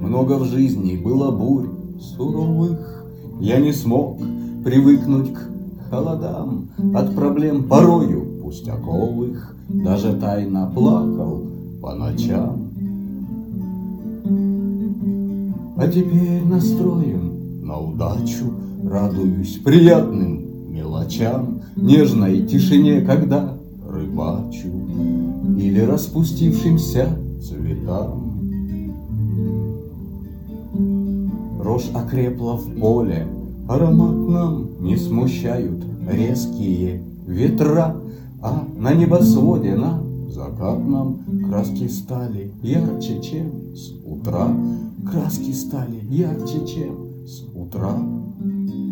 много в жизни было бурь суровых. Я не смог привыкнуть к холодам, от проблем порою пустяковых даже тайно плакал по ночам. А теперь настроен на удачу, радуюсь приятным мелочам, нежной тишине, когда рыбачу, или распустившимся цветам. Рожь окрепла в поле, аромат нам не смущают резкие ветра, а на небосводе на закатном краски стали ярче, чем с утра. Краски стали ярче, чем с утра.